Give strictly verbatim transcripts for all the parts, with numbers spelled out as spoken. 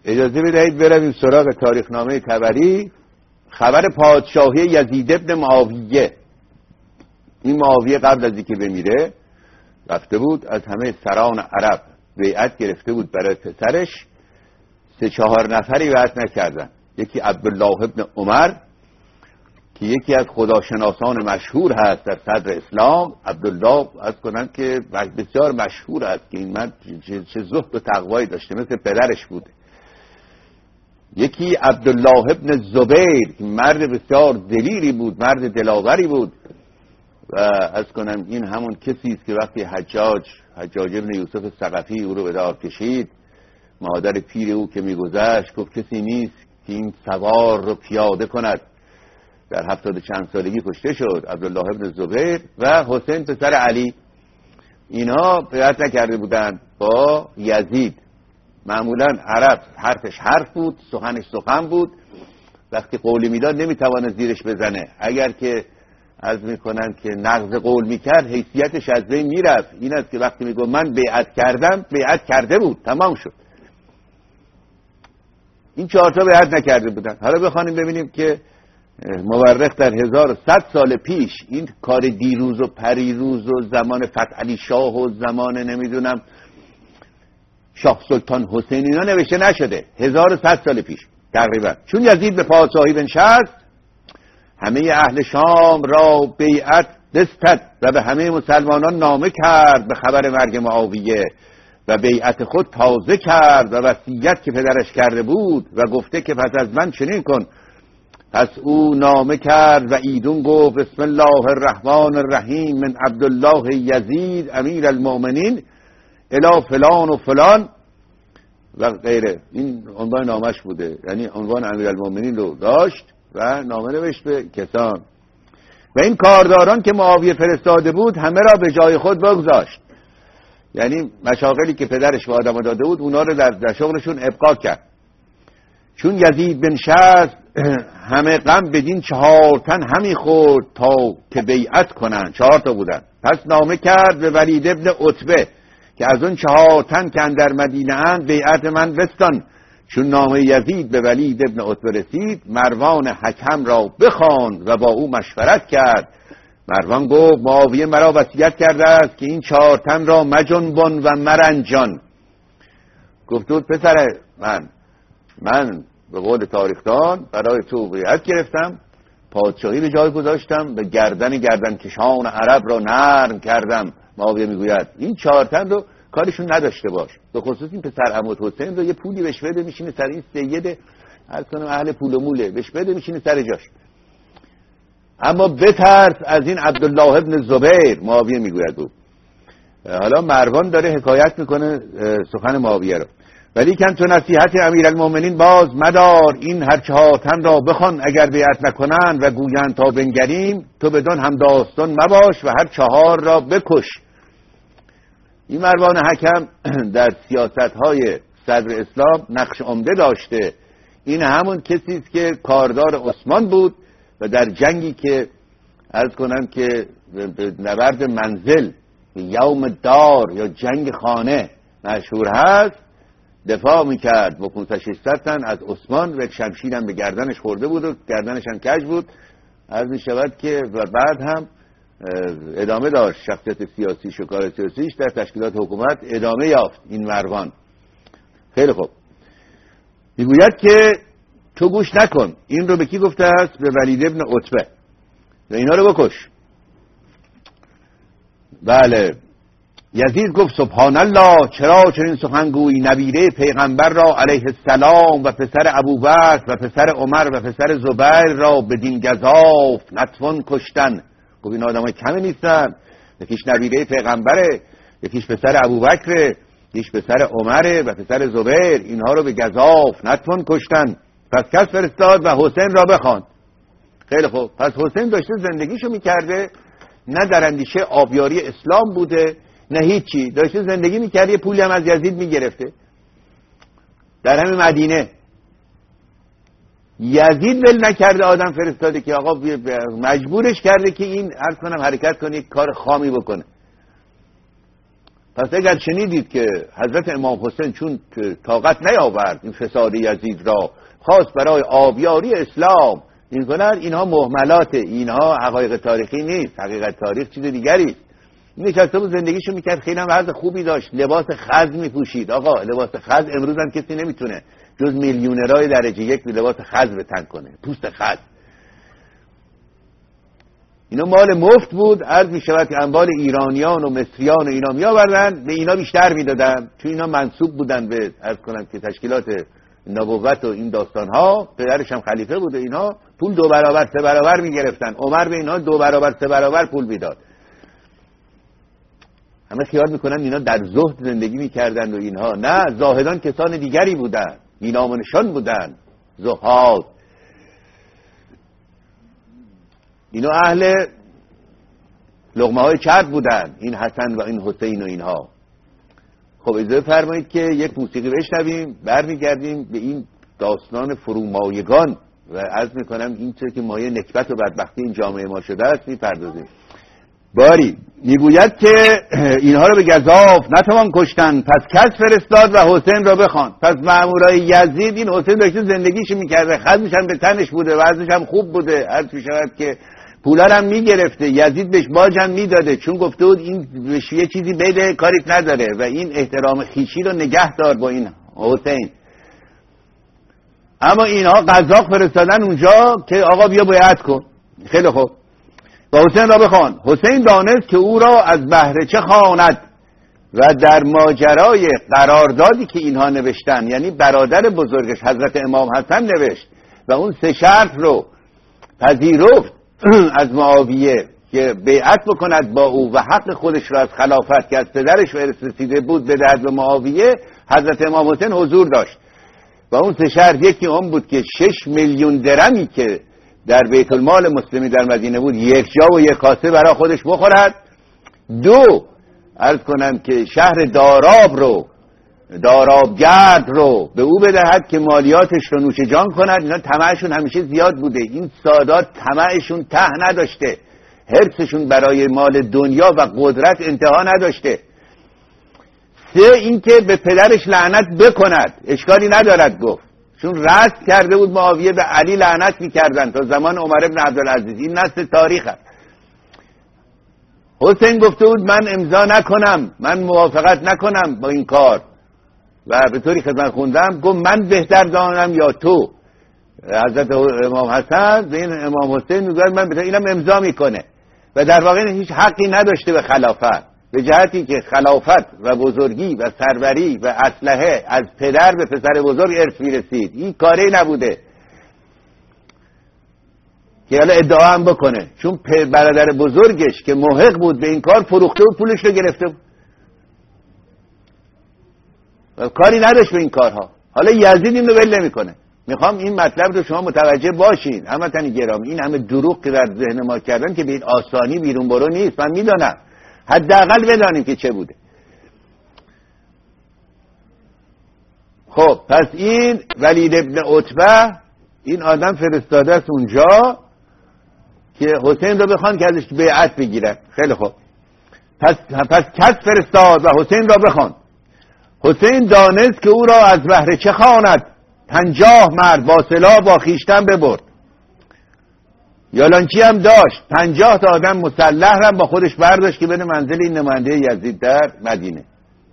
اجازه بدهید برویم سراغ تاریخنامه طبری. خبر پادشاهی یزید ابن معاویه. این معاویه قبل از اینکه بمیره رفته بود از همه سران عرب بیعت گرفته بود برای پسرش. سه چهار نفری بیعت نکردن. یکی عبدالله ابن عمر که یکی از خداشناسان مشهور هست در صدر اسلام. عبدالله از کنن که بسیار مشهور است که این مرد چه زهد و تقوایی داشته، مثل پدرش بوده. یکی عبدالله ابن زبیر که مرد بسیار دلیری بود، مرد دلاوری بود و از کنم این همون کسی است که وقتی حجاج حجاج ابن یوسف ثقفی او رو به دار کشید، مادر پیر او که میگذشت گفت کسی نیست که این سوار رو پیاده کند. در هفتاد چند سالگی کشته شد عبدالله ابن زبیر. و حسین پسر علی. اینا بیعت نکرده بودند با یزید. معمولا عرب حرفش حرف بود، سخنش سخن بود. وقتی قولی میداد نمیتوانه زیرش بزنه. اگر که عرض میکنن که نقض قول میکرد حیثیتش از بین میرفت. این است که وقتی میگه من بیعت کردم بیعت کرده بود، تمام شد. این چهارتا بیعت نکرده بودن. حالا بخوانیم ببینیم که مورخ در هزار و صد سال پیش این کار دیروز و پریروز و زمان فتح علی شاه و زمان نمیدونم شاه سلطان حسین اینا نوشته نشده. هزار و صد سال پیش تقریبا. چون یزید به پادشاهی بنشست همه اهل شام را بیعت دستد و به همه مسلمانان نامه کرد به خبر مرگ معاویه و بیعت خود تازه کرد و وصیت که پدرش کرده بود و گفته که پس از من چنین کن. پس او نامه کرد و ایدون گفت بسم الله الرحمن الرحیم من عبدالله یزید امیر المؤمنین الی فلان و فلان و غیره. این عنوان نامش بوده، یعنی عنوان امیر المؤمنین رو داشت و نامه نوشت به کسان. و این کارداران که معاویه فرستاده بود همه را به جای خود بگذاشت. یعنی مشاغلی که پدرش به آدم داده بود اونا رو در, در شغلشون ابقا کرد. چون یزید بنشست همه غم بدین چهار تن همی خورد تا که بیعت کنن. چهار تا بودن. پس نامه کرد به ولید ابن عتبه که از اون چهار تن که اندر مدینه اند بیعت من بستان. چون نامه یزید به ولید ابن عتبه رسید مروان حکم را بخواند و با او مشورت کرد. مروان گفت معاویه مرا وصیت کرده است که این چهار تن را مجنبان و مرنجان. گفت بود پسر من من به قول تاریخدان برای تو بیعت گرفتم، پادشاهی به جای گذاشتم، به گردن گردن کشان عرب را نرم کردم. معاویه میگوید این چهار تن رو کارشون نداشته باش، به خصوص این پسر عموت حسین رو یه پولی بهش بده میشینه سر این سید از کنم اهل پول و موله بهش بده میشینه سر جاش. اما بترس از این عبدالله ابن زبیر. معاویه میگوید بود. حالا مروان داره حکایت میکنه سخن معاویه رو. ولی کن تو نصیحت امیرالمومنین باز مدار، این هر چهار تن را بخوان اگر بیعت نکنند و گویند تا بنگریم تو بدان هم داستان مباش و هر چهار را بکش. این مروان حکم در سیاست‌های صدر اسلام نقش عمده داشته. این همون کسی است که کاردار عثمان بود و در جنگی که عرض کنم که نبرد منزل یوم دار یا جنگ خانه مشهور هست دفاع میکرد با پانصد ششصد تن از عثمان و یک شمشیر هم به گردنش خورده بود و گردنش هم کج بود. عرض میشود که و بعد هم ادامه داشت شخصیت سیاسی شکار سیاسیش در تشکیلات حکومت ادامه یافت. این مروان خیلی خوب میگوید که تو گوش نکن. این رو به کی گفته است؟ به ولید ابن عتبه و اینا رو بکش. بله. یزید گفت سبحان الله چرا چنین سخنگویی؟ نبیره پیغمبر را علیه السلام و پسر ابوبکر و پسر عمر و پسر زبیر را بدین گزاف نتوان کشتن. گفت این آدمای کمی نیستن، یکیش نبیره پیغمبره، یکیش پسر ابوبکره، یکیش پسر عمره و پسر زبیر، اینها رو به گزاف نتوان کشتن. پس کس فرستاد و حسین را بخواند. خیلی خوب. پس حسین داشته زندگیشو میکرده، نه در اندیشه آبیاری اسلام بوده نه هیچی، داشته زندگی میکرد، یه پولی هم از یزید میگرفته در همین مدینه. یزید ول نکرده، آدم فرستاده که آقا مجبورش کرده که این عرض کنم حرکت کنه، یک کار خامی بکنه. پس اگر شنیدید که حضرت امام حسین چون طاقت نیاورد این فساد یزید را خواست برای آبیاری اسلام این کند، اینها مهملات، اینها حقایق تاریخی نیست. حقیقت تاریخ چیز دیگری. نشسته بود زندگیشو میکرد، خیلی هم وضع خوبی داشت، لباس خز میپوشید. آقا لباس خز امروز هم کسی نمیتونه جز میلیونرهای درجه یک لباس خز به تن کنه، پوست خز. اینا مال مفت بود، عرض میشود که اموال ایرانیان و مصریان و اینا میآوردن، به اینا بیشتر میدادن چون اینا منسوب بودن به عرض کنم که تشکیلات نبوت و این داستان ها. پدرش هم خلیفه بود و اینا پول دو برابر سه برابر میگرفتن. عمر به اینا دو برابر سه برابر پول میداد. همه خیال میکنن اینا در زهد زندگی میکردن و اینها نه، زاهدان کسان دیگری بودن، اینام و نشان بودن، زهاد. اینا اهل لقمه های چرب بودن، این حسن و این حسین و اینها. خب اجازه فرمایید که یک موسیقی بشنویم، برمیگردیم به این داستان فرومایگان و عرض میکنم این چه که مایه نکبت و بدبختی این جامعه ما شده است میپردازیم. باری میگوید که اینها رو به گزاف نتوان کشتن، پس کس فرستاد و حسین را بخوان. پس مامورای یزید، این حسین داشته زندگیش میکرده، خزمش هم به تنش بوده، وضعش هم خوب بوده، عرض میشود که پولا هم میگرفته، یزید بهش باج هم میداده، چون گفته بود این بهش یه چیزی بده کاریت نداره و این احترام خیشی رو نگه دار با این حسین. اما اینها قزاق فرستادن اونجا که آقا بیا بیعت کن. خیلی خوب، و حسین را بخوان. حسین دانست که او را از بهر چه خواند و در ماجرای قراردادی که اینها نوشتن، یعنی برادر بزرگش حضرت امام حسن نوشت و اون سه شرط رو پذیرفت از معاویه که بیعت بکند با او و حق خودش را از خلافت که از پدرش رسیده بود بدهد به معاویه. حضرت امام حسین حضور داشت و اون سه شرط یکی اون بود که شش میلیون درمی که در بیت المال مسلمی در مدینه بود یک جا و یک کاسه برای خودش بخورد. دو، عرض کنم که شهر داراب رو، دارابگرد رو به او بدهد که مالیاتش رو نوش جان کند. اینا طمعشون همیشه زیاد بوده، این سادات طمعشون ته نداشته، حرصشون برای مال دنیا و قدرت انتها نداشته. سه، اینکه به پدرش لعنت بکند، اشکالی ندارد گفت، چون رست کرده بود معاویه به علی لعنت میکردن تا زمان عمر ابن عبدالعزیز. این نص تاریخ است. حسین گفته بود من امضا نکنم، من موافقت نکنم با این کار و به طوری خدمت خوندم گفت من بهتر دانم یا تو. حضرت امام حسن به این امام حسین میگه من بهتر، اینم امضا میکنه و در واقع هیچ حقی نداشته به خلافت، به جهتی که خلافت و بزرگی و سروری و اسلحه از پدر به پسر بزرگ ارث میرسید. این کاری نبوده که حالا ادعا هم بکنه، چون برادر بزرگش که محق بود به این کار فروخته و پولش رو گرفته بود و کاری نداشت به این کارها. حالا یزید این رو ول نمیکنه. میخوام این مطلب رو شما متوجه باشین هموطن گرامی. این همه دروغ که در ذهن ما کردن که به این آسانی بیرون برو نیست. من میدونم، حداقل بدانیم که چه بوده. خب پس این ولید ابن عتبه این آدم فرستاده است اونجا که حسین رو بخوان که ازش بیعت بگیرن. خیلی خوب، پس پس کس فرستاد و حسین را بخوان. حسین دانست که او را از بهر چه خواند، پنجاه مرد با سلاح با خیشتن ببرد. یالانچی هم داشت، پنجاه تا آدم مسلح هم با خودش برداشت که بره منزل این نماینده یزید در مدینه.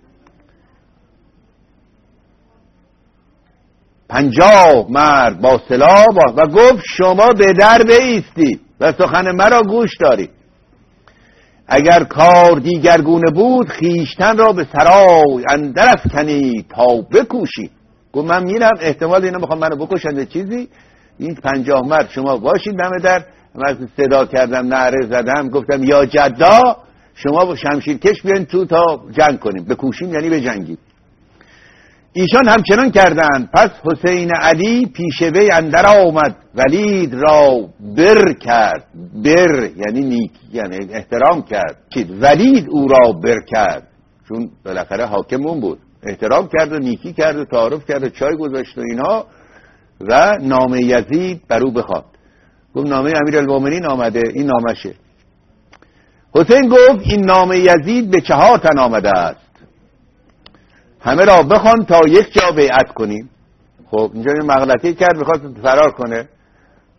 پنجاه مرد با سلاح با و گفت شما به در بایستید و سخن مرا گوش دارید. اگر کار دیگرگونه بود خیشتن را به سرای اندر افکنید تا بکوشید. گفت من میرم، احتمال اینا میخوام منو بکشند چیزی، این پنجاه مرد شما باشید دم در. من صدا کردم، نعره زدم، گفتم یا جدا شما با شمشیر کش بیاین تو تا جنگ کنیم، بکوشیم یعنی بجنگیم. ایشان همچنان کردند. پس حسین علی پیش وی اندر آمد، ولید را بر کرد. بر یعنی نیک، یعنی احترام کرد. چید ولید او را بر کرد، چون بالاخره حاکم اون بود. احترام کرد و نیکی کرد و تعارف کرد و چای گذاشت و اینها و نامه یزید بر او بخواند. گفت نامه امیرالمومنین آمده، این نامشه. حسین گفت این نامه یزید به چهار تن آمده است. همه را بخوان تا یک جا بیعت کنیم. خب اینجا یه مغلطه‌ای کرد، میخواست فرار کنه،